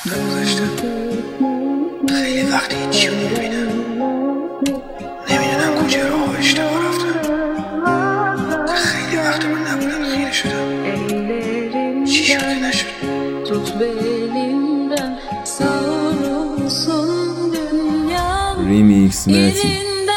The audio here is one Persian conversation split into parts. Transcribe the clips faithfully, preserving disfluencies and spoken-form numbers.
گذشته خیلی وقتی هیچی رو نمیبینم، نمیدونم کجا راه اشتباه رفتم. خیلی وقت من نبودم خیره شدم، چی شده نشد. ریمیکس مهتی.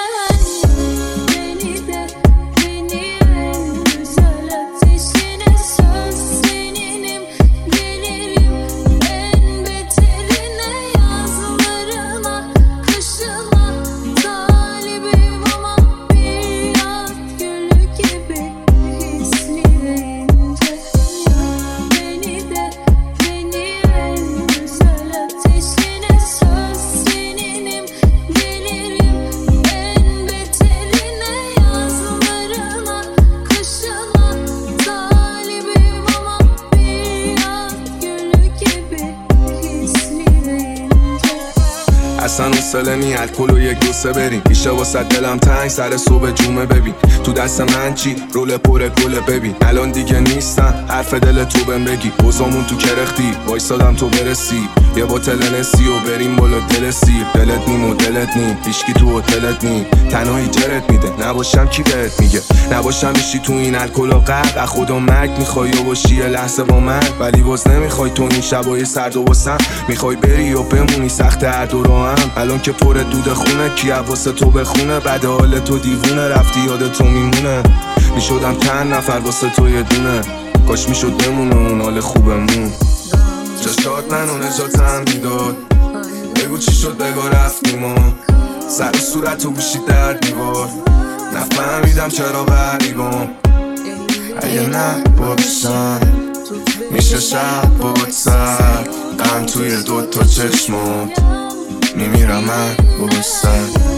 اصلا حوصله نی الکل و یک دوسه بریم، میشه واسه دلم تنگ سر صبح جمعه. ببین تو دست من چی رول پر گله، ببین الان دیگه نیستم حرف دل تو بهم بگی. بازامون تو کرختی وایسادم تو برسی، یه بوتل نسی و بریم بالا دل سیر. دلت نیم و دلت نیم، هیچکی تو هتلت نیم، تنهایی جرت میده نباشم کی بهت میگه. نباشم میشی تو این الکل و غرق، از خدا مرگ میخوای و باشی یه لحظه با من، ولی باز نمیخوای تو این شبای سرد و واسم. میخوای بری و بمونی سخت هر دو راهم، الان که پر دود خونه کی واسه تو بخونه. بعد حال تو دیوونه رفتی یاد تو میمونه، میشدم چند نفر واسه تو یه دونه. کاش میشد بمونه اون حال خوبمون. چشات منو نجاتم میداد، بگو چی شد بگو رفتیم و سر و صورت و گوشی در دیوار. نفهمیدم چرا غریبم، اگه نه باشم میشه شب بود سر غم توی دوتا چشمم، میمیرم من با سر.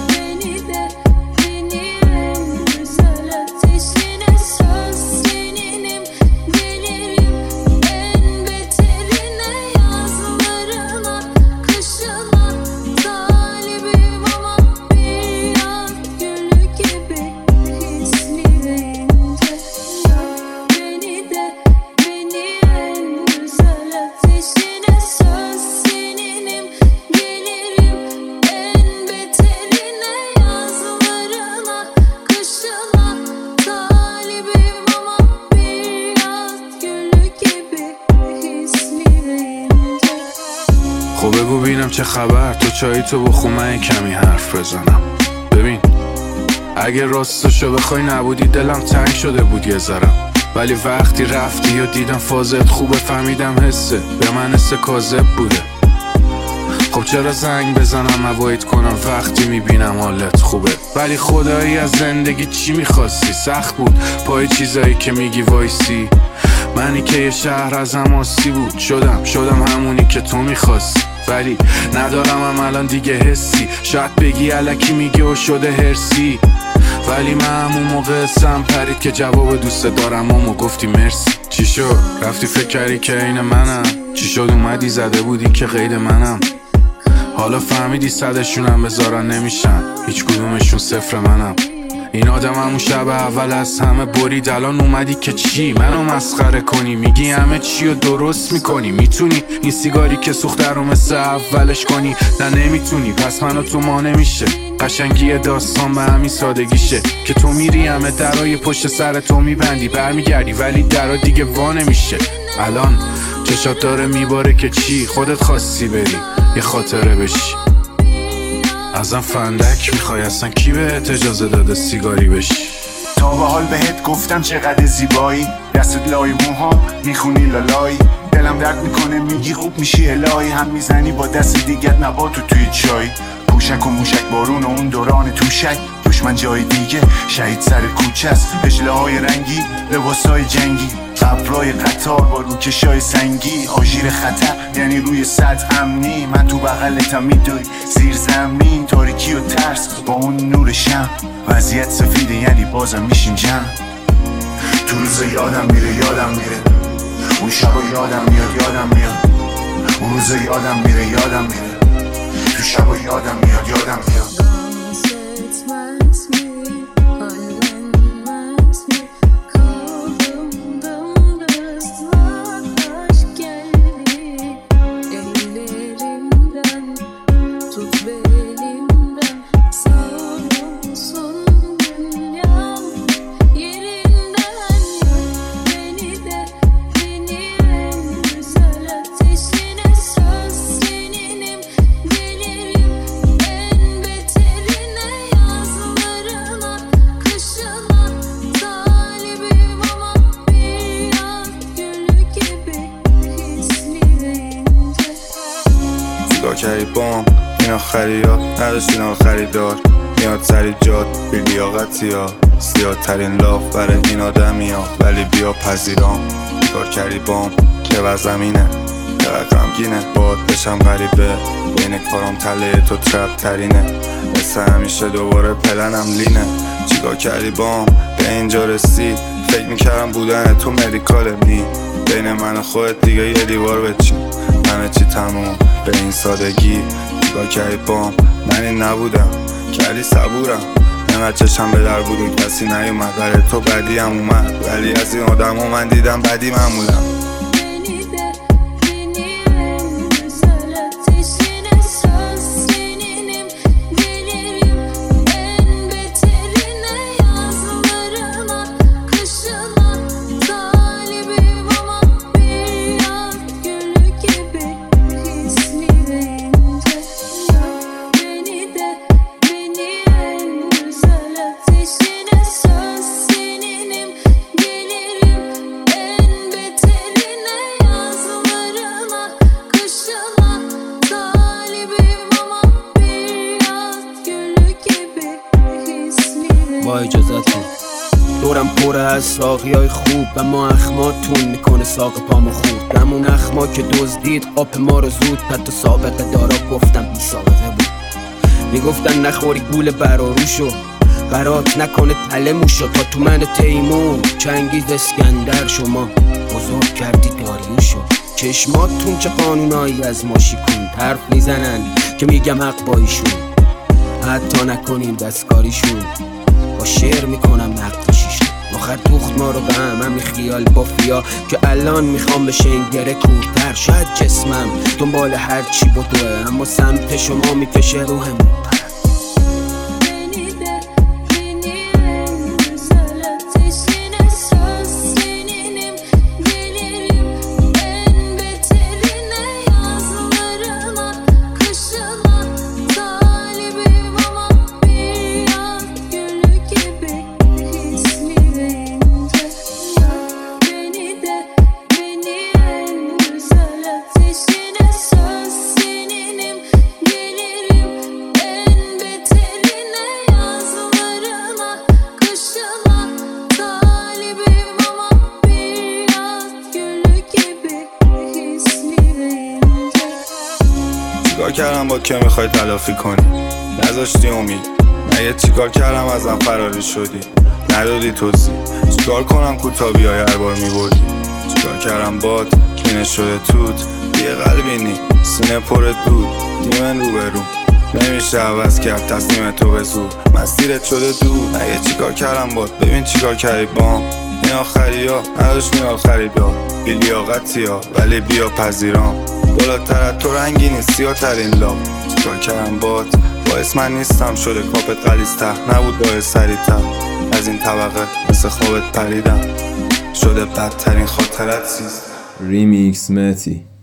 خب بگو بینم چه خبر، تو چایی تو بخون من کمی حرف بزنم. ببین اگه راستشو بخوای نبودی دلم تنگ شده بود یه ذره، ولی وقتی رفتی و دیدم فازت خوبه فهمیدم حسه به من حس کاذب بوده. خب چرا زنگ بزنم اوایت کنم وقتی میبینم حالت خوبه، ولی خدایی از زندگی چی میخواستی؟ سخت بود پای چیزایی که میگی وایسی. منی که یه شهر ازم آسی بود، شدم شدم همونی که تو میخواستی، ولی ندارم هم الان دیگه حسی. شاید بگی الکی میگی و شده هرسی، ولی من همون موقع سم پرید که جواب دوست دارم همو گفتی مرسی. چی شد رفتی فکر کردی که این منم؟ چی شد اومدی زده بودی که قید منم؟ حالا فهمیدی صدشونم بذارن نمیشن، هیچ کدومشون صفر منم. این آدم همون شب اول از همه برید، الان اومدی که چی منو مسخره کنی؟ میگی همه چی رو درست میکنی، میتونی این سیگاری که سوخته رو مثل اولش کنی؟ نه نمیتونی، پس منو تو ما نمیشه. قشنگی داستان به همین سادگیشه که تو میری همه درای پشت سر تو میبندی، برمیگردی ولی درا دیگه وا نمیشه. الان چشات داره میباره که چی خودت خواستی بری یه خاطره بشی. ازم فندک میخوای؟ اصلا کی بهت اجازه داده سیگاری بشی؟ تا به حال بهت گفتم چقدر زیبایی، دستت لای موهام میخونی لالایی. دلم درد میکنه میگی خوب میشی الهی، هم میزنی با دست دیگت نباتو توی چای. پوشک و موشک بارون و اون دوران توشک، دشمن جای دیگه شهید سر کوچه است. اجله های رنگی لباسای جنگی، قبرای قطار با روکشای سنگی. آژیر خطر یعنی روی سطح امنی، من تو بغلتم میدوی زیر زمین. تاریکی و ترس با اون نور شم، وضعیت سفیده یعنی بازم میشیم جمع. تو روز یادم میره یادم میره، اون شبا یادم میاد یادم میاد. اون روز یادم میره یادم میره، تو شبا یادم میاد یادم میاد. کردی بام این آخری ها نداشت این آخری دار میاد سری جاد بی لیاقتی ها سیاه ترین لاف برای این آدمی ها ولی بیا پذیرام چیکار کردی بام که وزمینه چقدر غمگینه باد بشم غریبه بین کارم تله تو ترپ ترینه مثل همیشه دوباره پلنم لینه چیکار کردی بام به اینجا رسید فکر میکردم بودن تو مدیکال نی بین من و خودت دیگه یه دیوار بچین همه چی تموم به این سادگی چیکار کردی بام من این نبودم کردی صبورم اینقدر چشم به در بود و کسی نیومد برای تو بدی هم اومد ولی از این آدم ها من دیدم بدی معمولم با اجازتون دورم پره از ساقی های خوب و ما اخماتون میکنه ساق پامو خورد همون اخما که دزدید قاپ ما رو زود پد و سابقه دارا گفتم بی سابقه بود میگفتن نخوری گول براروشو برات نکنه تله موشو تا تو من تیمون چنگیز اسکندر شما بزرگ کردی داریوشو چشماتون چه قانونایی از ما شیکون حرف میزنن که میگم حق با ایشون حتی نکنیم دستکاریشون با شعر میکنم نقاشیشون آخر دوخت ما رو به هم همین خیال بافیا که الان میخوام بشه این گره کورتر شاید جسمم دنبال هر چی بدوه اما سمت شما میکشه روحمون چیکار کردم با که میخوای تلافی کنی نذاشتی امید مگه چیکار کردم ازم فراری شدی ندادی توضیح چیکار کنم کوتابی های هر بار میبردی چیکار کردم باد کینه شده توت یه قلبی نی سینه پر دود دیمن رو برو نمیشه عوض کرد تصمیم تو به زور مسیرت شده دور مگه چیکار کردم باد ببین چیکار کردی بام این آخری ها نداشت این آخری دار بی لیاقتی ها ولی بیا پذیرام بالاتر از تو رنگی نیست سیاه ترین لام چیکار کردم باد باعث من نیستم شده کاپت غلیظ‌تر نبود باعث سریع‌تر از این طبقه مثل خوابت پریدم شده بدترین خاطرت سیست ریمیکس متی